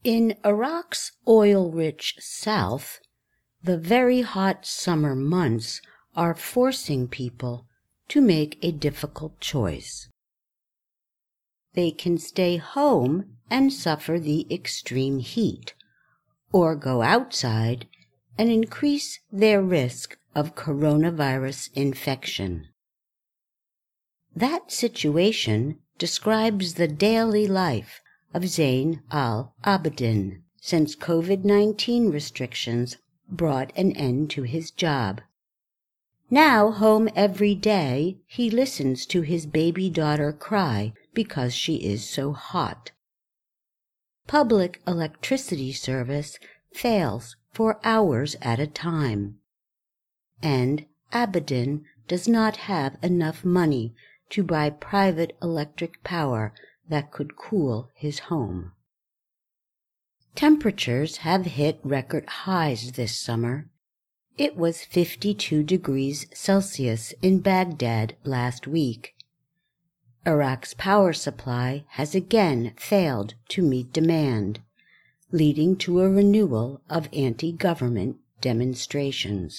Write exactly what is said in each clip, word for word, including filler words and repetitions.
In Iraq's oil-rich south, the very hot summer months are forcing people to make a difficult choice. They can stay home and suffer the extreme heat, or go outside and increase their risk of coronavirus infection. That situation describes the daily life of Zain al-Abidin since COVID nineteen restrictions brought an end to his job. Now home every day, he listens to his baby daughter cry because she is so hot. Public electricity service fails for hours at a time, and Abidin does not have enough money to buy private electric power that could cool his home. Temperatures have hit record highs this summer. It was fifty-two degrees Celsius in Baghdad last week. Iraq's power supply has again failed to meet demand, leading to a renewal of anti-government demonstrations.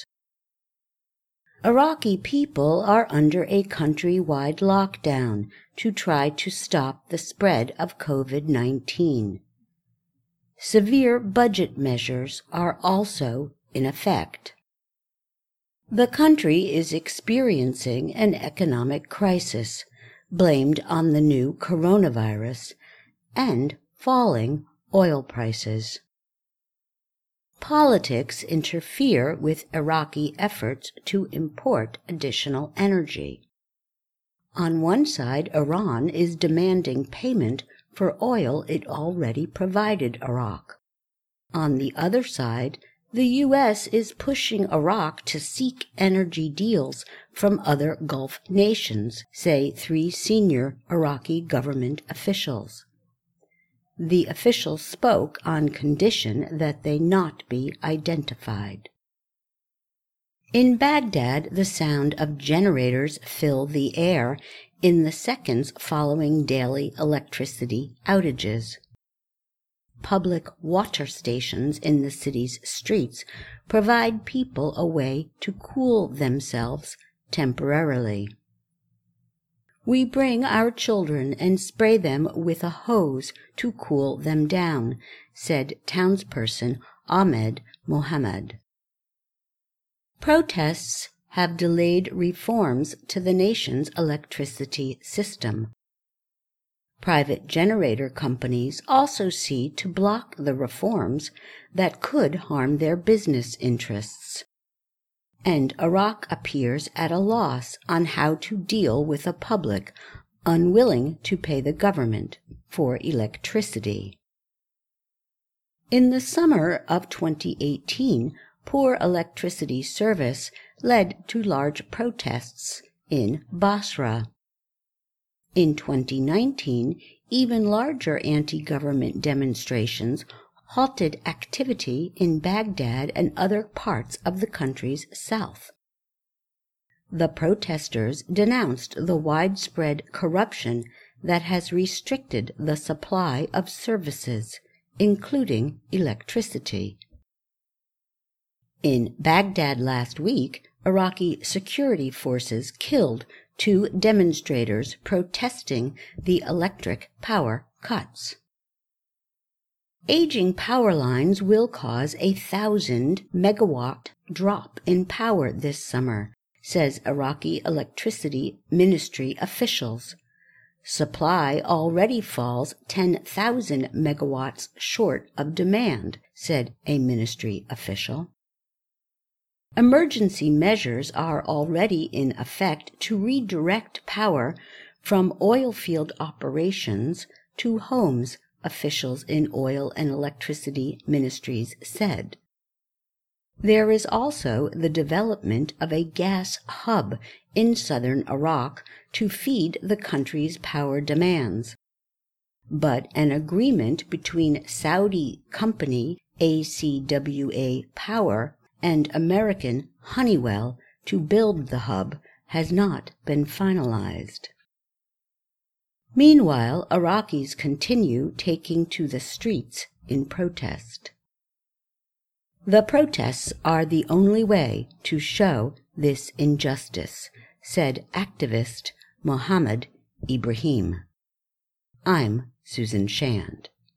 Iraqi people are under a countrywide lockdown to try to stop the spread of COVID nineteen. Severe budget measures are also in effect. The country is experiencing an economic crisis blamed on the new coronavirus and falling oil prices. Politics interfere with Iraqi efforts to import additional energy. On one side, Iran is demanding payment for oil it already provided Iraq. On the other side, the U S is pushing Iraq to seek energy deals from other Gulf nations, say three senior Iraqi government officials. The officials spoke on condition that they not be identified. In Baghdad, the sound of generators fill the air in the seconds following daily electricity outages. Public water stations in the city's streets provide people a way to cool themselves temporarily. We bring our children and spray them with a hose to cool them down, said townsperson Ahmed Mohammed. Protests have delayed reforms to the nation's electricity system. Private generator companies also see to block the reforms that could harm their business interests. And Iraq appears at a loss on how to deal with a public unwilling to pay the government for electricity. In the summer of twenty eighteen, poor electricity service led to large protests in Basra. In twenty nineteen, even larger anti-government demonstrations halted activity in Baghdad and other parts of the country's south. The protesters denounced the widespread corruption that has restricted the supply of services, including electricity. In Baghdad last week, Iraqi security forces killed two demonstrators protesting the electric power cuts. Aging power lines will cause a thousand megawatt drop in power this summer, says Iraqi Electricity Ministry officials. Supply already falls ten thousand megawatts short of demand, said a ministry official. Emergency measures are already in effect to redirect power from oil field operations to homes, officials in oil and electricity ministries said. There is also the development of a gas hub in southern Iraq to feed the country's power demands. But an agreement between Saudi company A C W A Power and American Honeywell to build the hub has not been finalized. Meanwhile, Iraqis continue taking to the streets in protest. The protests are the only way to show this injustice, said activist Mohammed Ibrahim. I'm Susan Shand.